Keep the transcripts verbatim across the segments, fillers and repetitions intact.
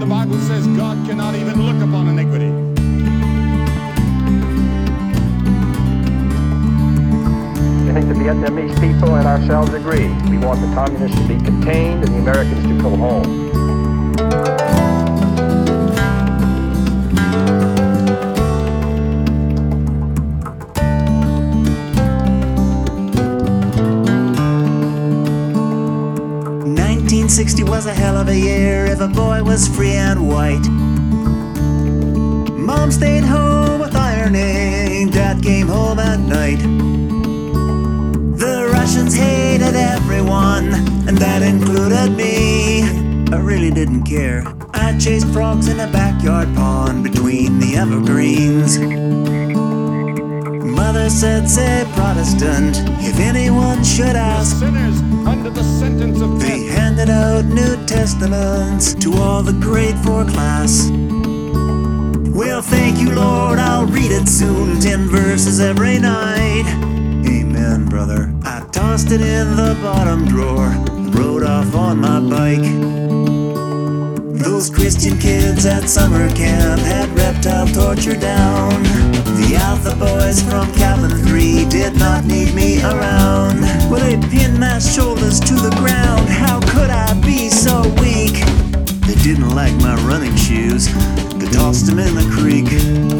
Bible says God cannot even look upon iniquity. I think the Vietnamese people and ourselves agree. We want the communists to be contained and the Americans to go home. nineteen sixty was a hell of a year if a boy was free and white. Mom stayed home with ironing, Dad came home at night. The Russians hated everyone, and that included me. I really didn't care. I chased frogs in a backyard pond between the evergreens. Mother said, say Protestant, if anyone should ask. Sinners under the sentence of They death. handed out New Testaments to all the grade four class. Well, thank you, Lord, I'll read it soon, ten verses every night. Amen, brother. I tossed it in the bottom drawer and rode off on my bike. Those Christian kids at summer camp had reptile torture down. The Alpha boys from Calvin three did not need me around. Well, they pinned my shoulders to the ground. How could I be so weak? They didn't like my running shoes. They tossed them in the creek.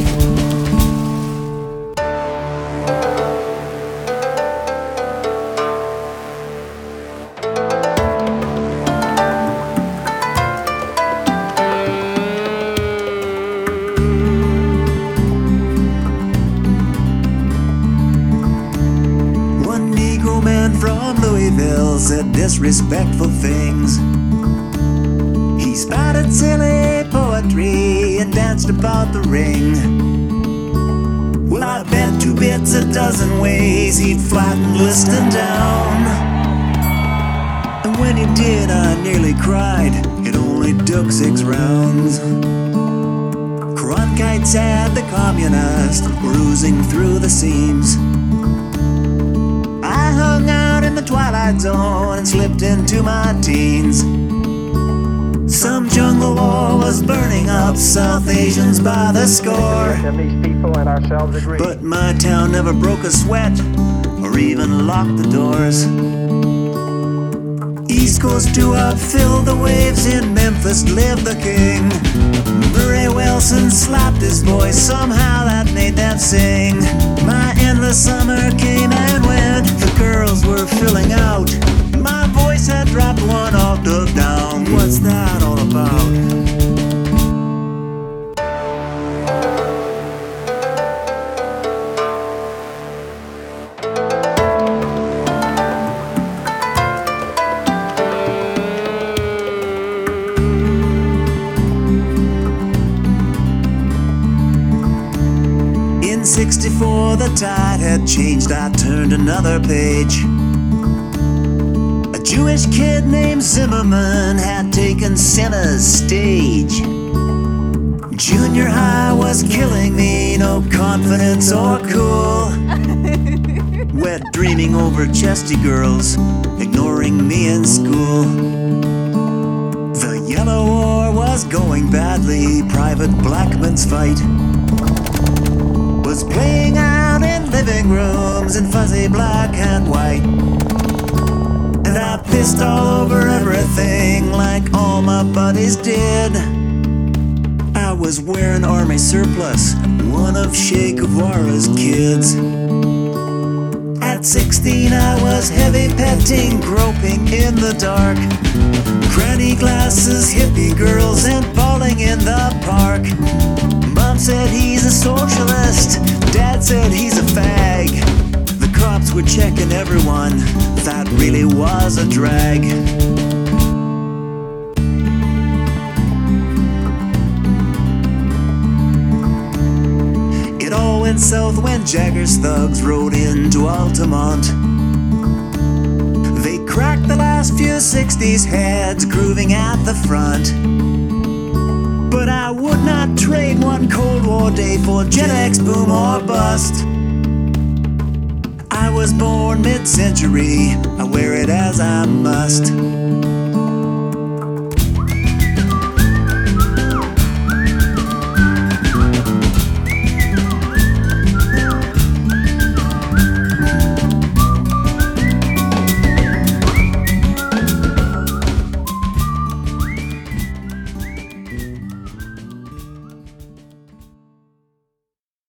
From Louisville said disrespectful things. He spouted silly poetry and danced about the ring. Well, I bet two bits a dozen ways he'd flatten Liston down. And when he did, I nearly cried. It only took six rounds. Cronkites had the communists bruising through the seams. I hung out in the twilight zone and slipped into my teens. Some jungle war was burning up South Asians by the score. The Vietnamese people and ourselves agree. But my town never broke a sweat or even locked the doors. East Coast to up, fill the waves. In Memphis lived the king. Murray Wilson slapped his voice, somehow that made them sing. My endless summer came and went, the girls were filling out. My voice had dropped one octave down. What's that all about? In sixty-four the tide had changed, I turned another page. A Jewish kid named Zimmerman had taken Senna's stage. Junior high was killing me, no confidence or cool. Wet dreaming over chesty girls, ignoring me in school. The Yellow War was going badly, Private Blackman's fight was playing out in living rooms in fuzzy black and white. And I pissed all over everything like all my buddies did. I was wearing army surplus, one of Che Guevara's kids. At sixteen I was heavy petting, groping in the dark. Granny glasses, hippie girls, and bowling in the park. Mom said he's a socialist, Dad said he's a fag. The cops were checking everyone, that really was a drag. It all went south when Jagger's thugs rode into Altamont. They cracked the last few sixties heads, grooving at the front. But I would not trade one Cold War day for Gen X boom or bust. I was born mid-century, I wear it as I must.